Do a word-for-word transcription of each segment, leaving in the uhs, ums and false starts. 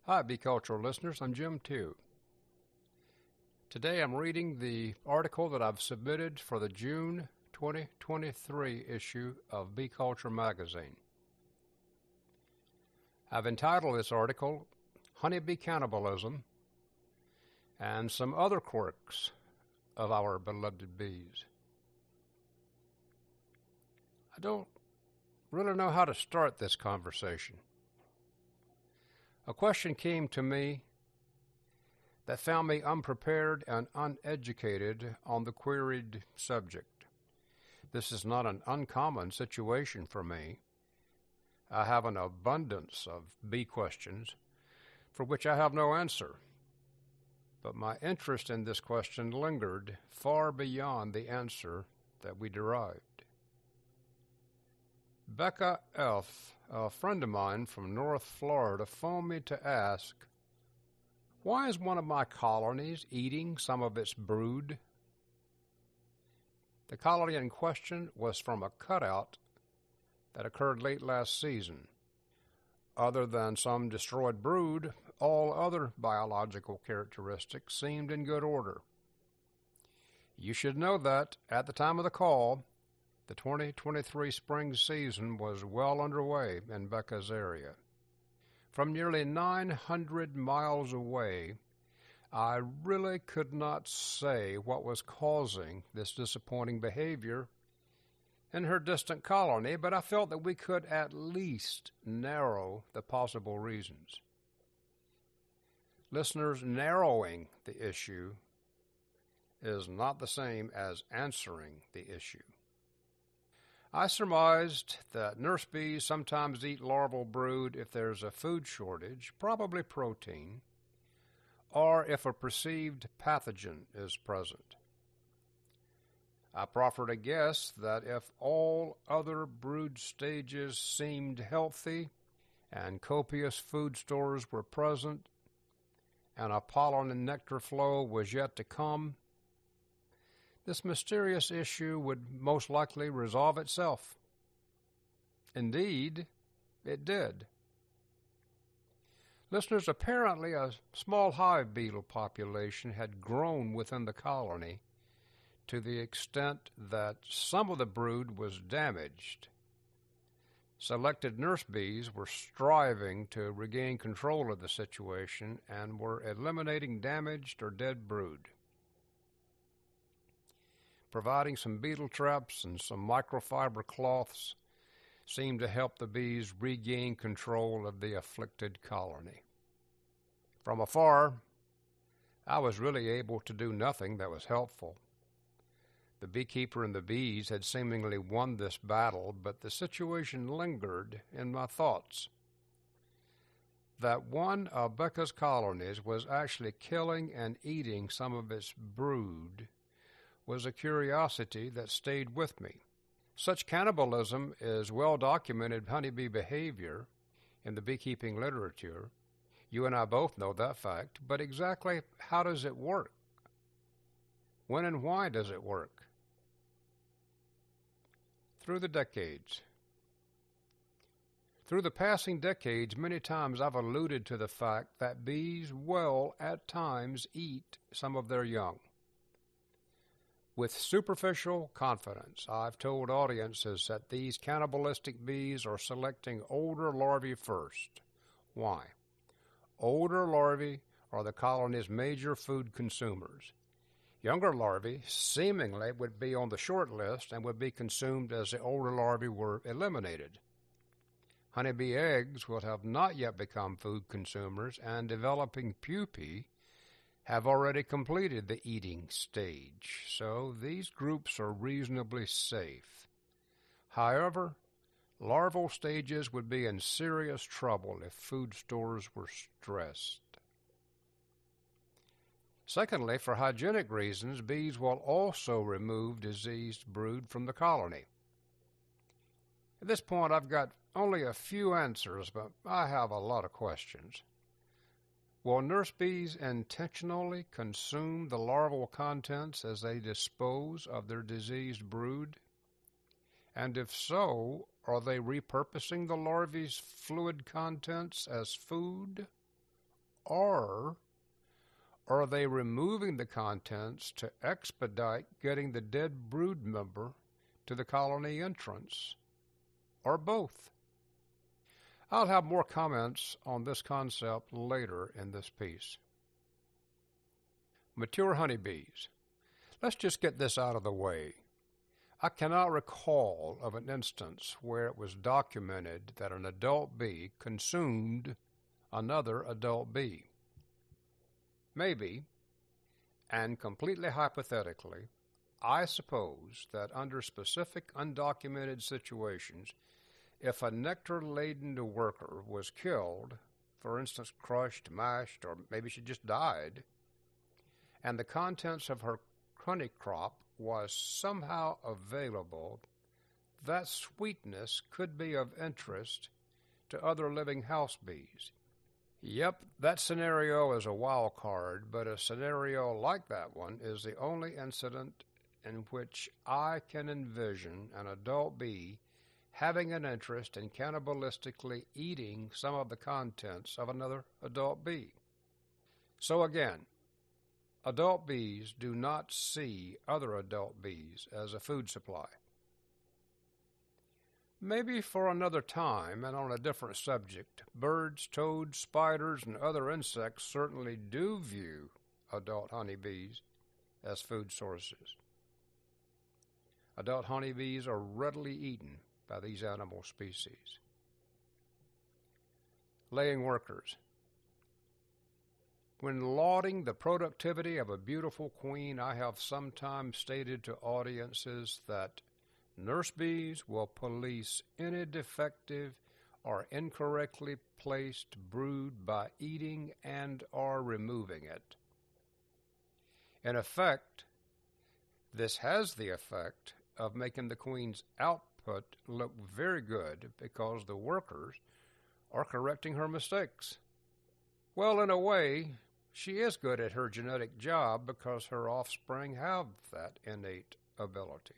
Hi, Bee Cultural listeners. I'm Jim Tew. Today I'm reading the article that I've submitted for the June twenty twenty-three issue of Bee Culture magazine. I've entitled this article, Honeybee Cannibalism and Some Other Quirks of Our Beloved Bees. I don't really know how to start this conversation. A question came to me that found me unprepared and uneducated on the queried subject. This is not an uncommon situation for me. I have an abundance of bee questions for which I have no answer, but my interest in this question lingered far beyond the answer that we derived. Becca F., a friend of mine from North Florida, phoned me to ask, why is one of my colonies eating some of its brood? The colony in question was from a cutout that occurred late last season. Other than some destroyed brood, all other biological characteristics seemed in good order. You should know that, at the time of the call, the twenty twenty-three spring season was well underway in Becca's area. From nearly nine hundred miles away, I really could not say what was causing this disappointing behavior in her distant colony, but I felt that we could at least narrow the possible reasons. Listeners, narrowing the issue is not the same as answering the issue. I surmised that nurse bees sometimes eat larval brood if there's a food shortage, probably protein, or if a perceived pathogen is present. I proffered a guess that if all other brood stages seemed healthy and copious food stores were present and a pollen and nectar flow was yet to come, this mysterious issue would most likely resolve itself. Indeed, it did. Listeners, apparently a small hive beetle population had grown within the colony to the extent that some of the brood was damaged. Selected nurse bees were striving to regain control of the situation and were eliminating damaged or dead brood. Providing some beetle traps and some microfiber cloths seemed to help the bees regain control of the afflicted colony. From afar, I was really able to do nothing that was helpful. The beekeeper and the bees had seemingly won this battle, but the situation lingered in my thoughts. That one of Becca's colonies was actually killing and eating some of its brood was a curiosity that stayed with me. Such cannibalism is well-documented honeybee behavior in the beekeeping literature. You and I both know that fact, but exactly how does it work? When and why does it work? Through the decades. Through the passing decades, many times I've alluded to the fact that bees will, at times, eat some of their young. With superficial confidence, I've told audiences that these cannibalistic bees are selecting older larvae first. Why? Older larvae are the colony's major food consumers. Younger larvae seemingly would be on the short list and would be consumed as the older larvae were eliminated. Honeybee eggs will have not yet become food consumers, and developing pupae have already completed the eating stage, so these groups are reasonably safe. However, larval stages would be in serious trouble if food stores were stressed. Secondly, for hygienic reasons, bees will also remove diseased brood from the colony. At this point, I've got only a few answers, but I have a lot of questions. Will nurse bees intentionally consume the larval contents as they dispose of their diseased brood? And if so, are they repurposing the larvae's fluid contents as food or are they removing the contents to expedite getting the dead brood member to the colony entrance, or both? I'll have more comments on this concept later in this piece. Mature honeybees. Let's just get this out of the way. I cannot recall of an instance where it was documented that an adult bee consumed another adult bee. Maybe, and completely hypothetically, I suppose that under specific undocumented situations, if a nectar-laden worker was killed, for instance crushed, mashed, or maybe she just died, and the contents of her honey crop was somehow available, that sweetness could be of interest to other living house bees. Yep, that scenario is a wild card, but a scenario like that one is the only incident in which I can envision an adult bee having an interest in cannibalistically eating some of the contents of another adult bee. So again, adult bees do not see other adult bees as a food supply. Maybe for another time and on a different subject, birds, toads, spiders, and other insects certainly do view adult honeybees as food sources. Adult honeybees are readily eaten by these animal species. Laying workers. When lauding the productivity of a beautiful queen, I have sometimes stated to audiences that nurse bees will police any defective or incorrectly placed brood by eating and or removing it. In effect, this has the effect of making the queen's output look very good because the workers are correcting her mistakes. Well, in a way, she is good at her genetic job because her offspring have that innate ability.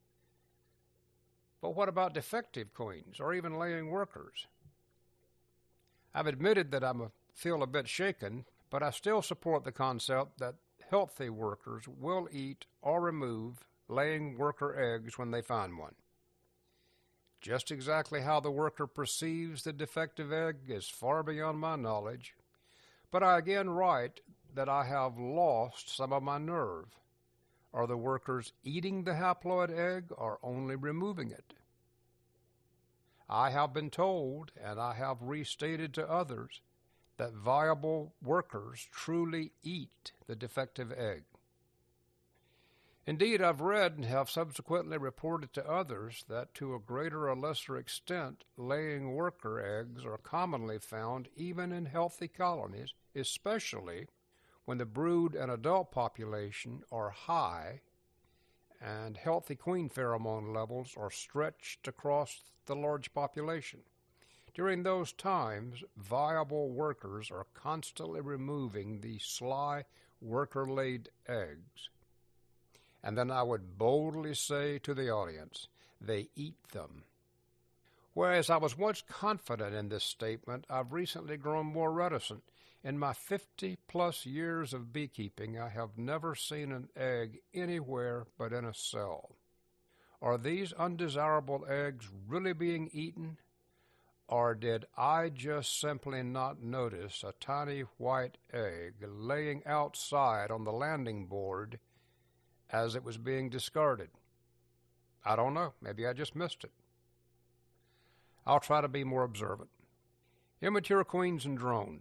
But what about defective queens or even laying workers? I've admitted that I feel a bit shaken, but I still support the concept that healthy workers will eat or remove laying worker eggs when they find one. Just exactly how the worker perceives the defective egg is far beyond my knowledge, but I again write that I have lost some of my nerve. Are the workers eating the haploid egg or only removing it? I have been told, and I have restated to others, that viable workers truly eat the defective egg. Indeed, I've read and have subsequently reported to others that to a greater or lesser extent, laying worker eggs are commonly found even in healthy colonies, especially when the brood and adult population are high and healthy queen pheromone levels are stretched across the large population. During those times, viable workers are constantly removing the sly worker-laid eggs. And then I would boldly say to the audience, they eat them. Whereas I was once confident in this statement, I've recently grown more reticent. In my fifty-plus years of beekeeping, I have never seen an egg anywhere but in a cell. Are these undesirable eggs really being eaten? Or did I just simply not notice a tiny white egg laying outside on the landing board as it was being discarded? I don't know. Maybe I just missed it. I'll try to be more observant. Immature queens and drones.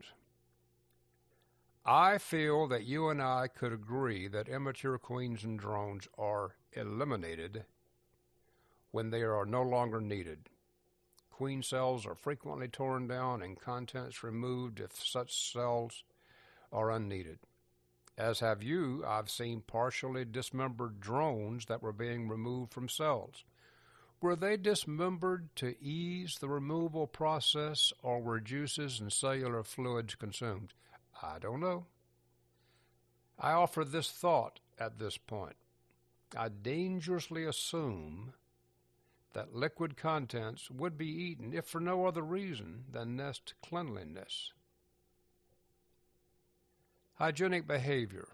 I feel that you and I could agree that immature queens and drones are eliminated when they are no longer needed. Queen cells are frequently torn down and contents removed if such cells are unneeded. As have you, I've seen partially dismembered drones that were being removed from cells. Were they dismembered to ease the removal process, or were juices and cellular fluids consumed? I don't know. I offer this thought at this point. I dangerously assume that liquid contents would be eaten if for no other reason than nest cleanliness. Hygienic behavior.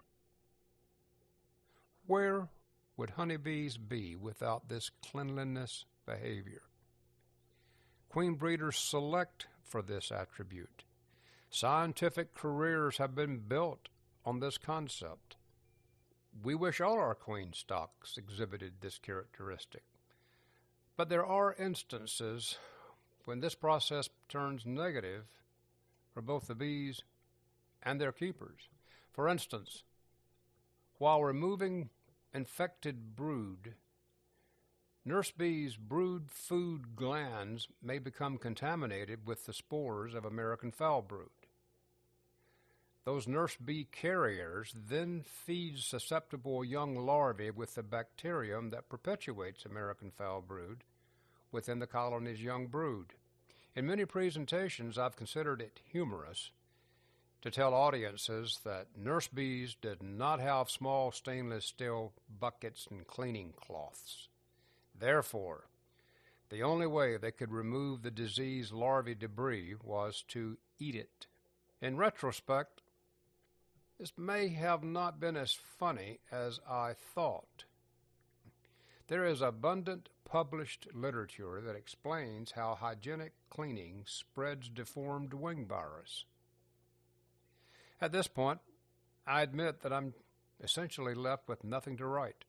Where would honeybees be without this cleanliness behavior? Queen breeders select for this attribute. Scientific careers have been built on this concept. We wish all our queen stocks exhibited this characteristic. But there are instances when this process turns negative for both the bees and their keepers. For instance, while removing infected brood, nurse bees' brood food glands may become contaminated with the spores of American foul brood. Those nurse bee carriers then feed susceptible young larvae with the bacterium that perpetuates American foul brood within the colony's young brood. In many presentations, I've considered it humorous to tell audiences that nurse bees did not have small stainless steel buckets and cleaning cloths. Therefore, the only way they could remove the disease larvae debris was to eat it. In retrospect, this may have not been as funny as I thought. There is abundant published literature that explains how hygienic cleaning spreads deformed wing virus. At this point, I admit that I'm essentially left with nothing to write.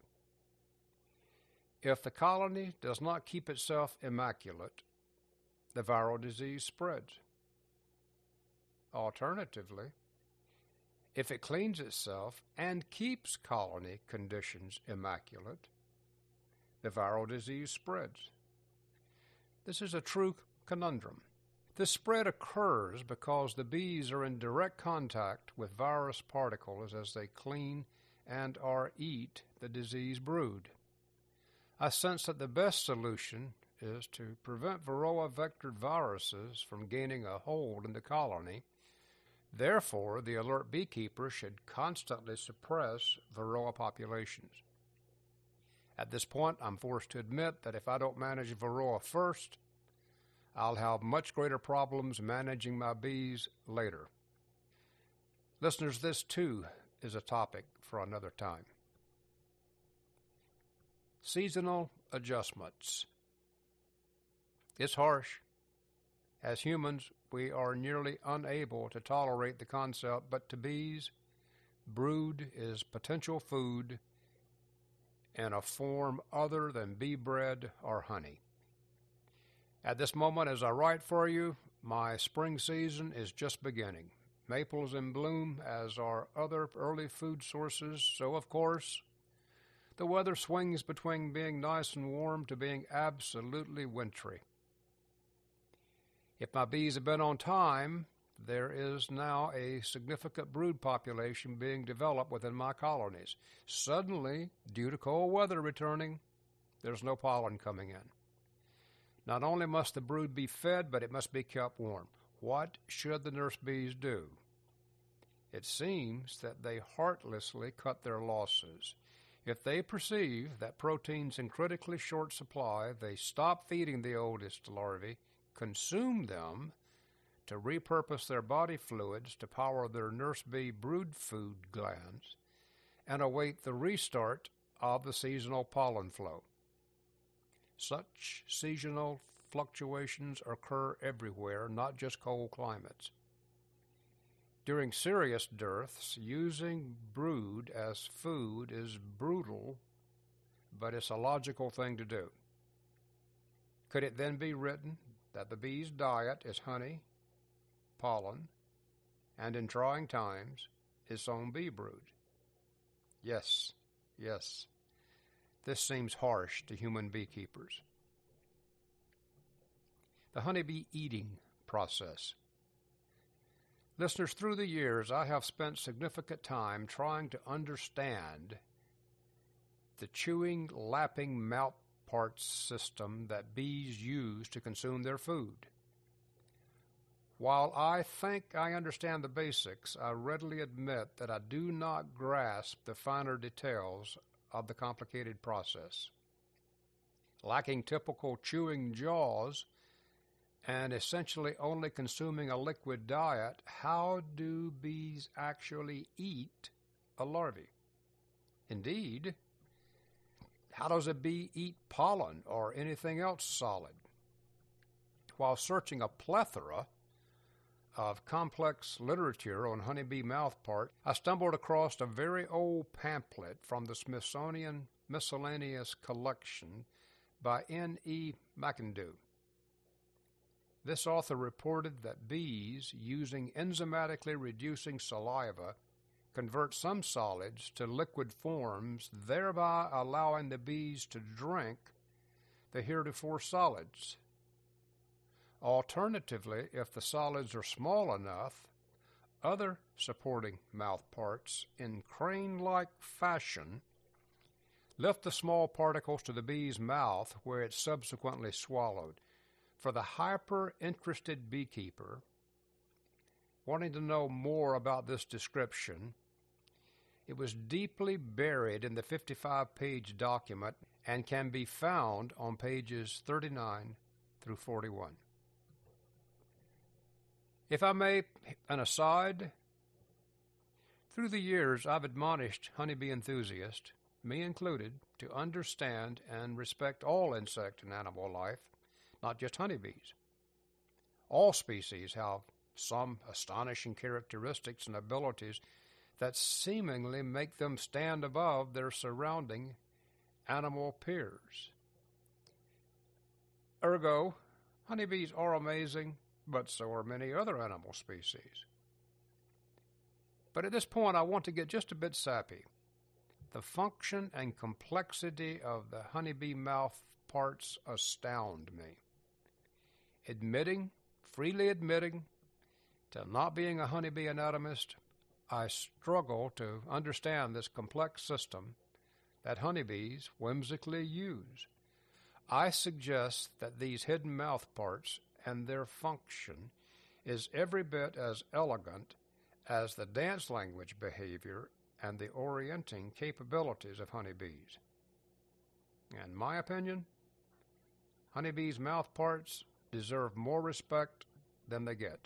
If the colony does not keep itself immaculate, the viral disease spreads. Alternatively, if it cleans itself and keeps colony conditions immaculate, the viral disease spreads. This is a true conundrum. This spread occurs because the bees are in direct contact with virus particles as they clean and or eat the diseased brood. I sense that the best solution is to prevent Varroa-vectored viruses from gaining a hold in the colony. Therefore, the alert beekeeper should constantly suppress Varroa populations. At this point, I'm forced to admit that if I don't manage Varroa first, I'll have much greater problems managing my bees later. Listeners, this too is a topic for another time. Seasonal adjustments. It's harsh. As humans, we are nearly unable to tolerate the concept, but to bees, brood is potential food in a form other than bee bread or honey. At this moment, as I write for you, my spring season is just beginning. Maples in bloom, as are other early food sources, so of course, the weather swings between being nice and warm to being absolutely wintry. If my bees have been on time, there is now a significant brood population being developed within my colonies. Suddenly, due to cold weather returning, there's no pollen coming in. Not only must the brood be fed, but it must be kept warm. What should the nurse bees do? It seems that they heartlessly cut their losses. If they perceive that protein's in critically short supply, they stop feeding the oldest larvae, consume them to repurpose their body fluids to power their nurse bee brood food glands, and await the restart of the seasonal pollen flow. Such seasonal fluctuations occur everywhere, not just cold climates. During serious dearths, using brood as food is brutal, but it's a logical thing to do. Could it then be written that the bee's diet is honey, pollen, and in trying times, its own bee brood? Yes, yes. This seems harsh to human beekeepers. The honeybee eating process. Listeners, through the years, I have spent significant time trying to understand the chewing, lapping mouth parts system that bees use to consume their food. While I think I understand the basics, I readily admit that I do not grasp the finer details of the complicated process. Lacking typical chewing jaws, and essentially only consuming a liquid diet, how do bees actually eat a larvae? Indeed, how does a bee eat pollen or anything else solid? While searching a plethora of complex literature on honeybee mouthpart, I stumbled across a very old pamphlet from the Smithsonian Miscellaneous Collection by N E McIndoe. This author reported that bees, using enzymatically reducing saliva, convert some solids to liquid forms, thereby allowing the bees to drink the heretofore solids. Alternatively, if the solids are small enough, other supporting mouthparts, in crane-like fashion, lift the small particles to the bee's mouth, where it's subsequently swallowed. For the hyper-interested beekeeper wanting to know more about this description, it was deeply buried in the fifty-five page document and can be found on pages thirty-nine through forty-one. If I may, an aside, through the years I've admonished honeybee enthusiasts, me included, to understand and respect all insect and animal life, not just honeybees. All species have some astonishing characteristics and abilities that seemingly make them stand above their surrounding animal peers. Ergo, honeybees are amazing, but so are many other animal species. But at this point, I want to get just a bit sappy. The function and complexity of the honeybee mouth parts astound me. Admitting, freely admitting, to not being a honeybee anatomist, I struggle to understand this complex system that honeybees whimsically use. I suggest that these hidden mouth parts and their function is every bit as elegant as the dance language behavior and the orienting capabilities of honeybees. In my opinion, honeybees' mouth parts deserve more respect than they get.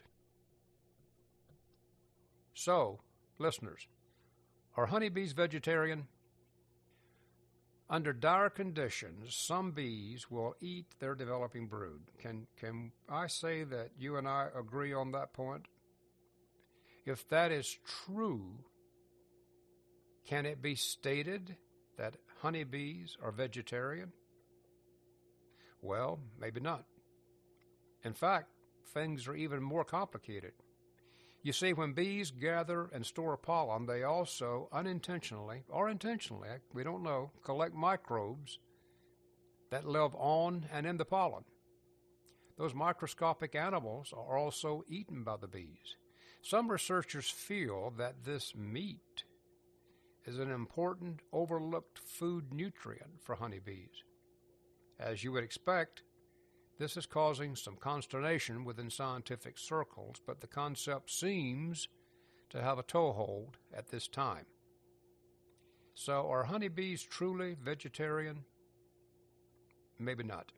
So, listeners, are honeybees vegetarian? Under dire conditions, some bees will eat their developing brood. Can, can I say that you and I agree on that point? If that is true, can it be stated that honeybees are vegetarian? Well, maybe not. In fact, things are even more complicated. You see, when bees gather and store pollen, they also unintentionally, or intentionally, we don't know, collect microbes that live on and in the pollen. Those microscopic animals are also eaten by the bees. Some researchers feel that this meat is an important overlooked food nutrient for honeybees. As you would expect, this is causing some consternation within scientific circles, but the concept seems to have a toehold at this time. So are honeybees truly vegetarian? Maybe not.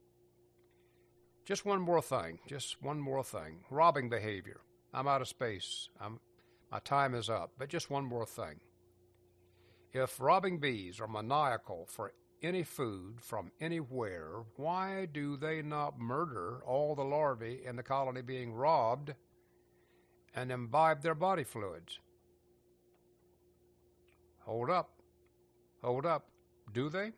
Just one more thing, just one more thing. Robbing behavior. I'm out of space. I'm, my time is up, but just one more thing. If robbing bees are maniacal for any food from anywhere, why do they not murder all the larvae in the colony being robbed and imbibe their body fluids? Hold up. Hold up. Do they?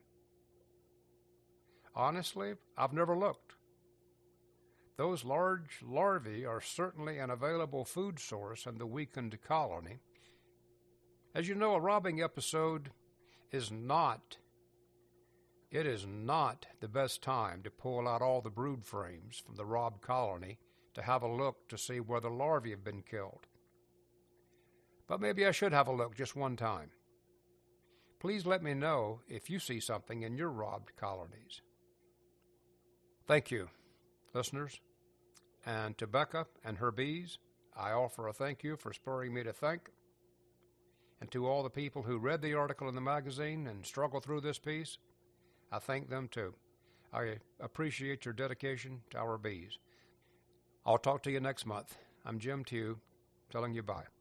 Honestly, I've never looked. Those large larvae are certainly an available food source in the weakened colony. As you know, a robbing episode is not It is not the best time to pull out all the brood frames from the robbed colony to have a look to see where the larvae have been killed. But maybe I should have a look just one time. Please let me know if you see something in your robbed colonies. Thank you, listeners. And to Becca and her bees, I offer a thank you for spurring me to think. And to all the people who read the article in the magazine and struggled through this piece, I thank them too. I appreciate your dedication to our bees. I'll talk to you next month. I'm Jim Tew, telling you bye.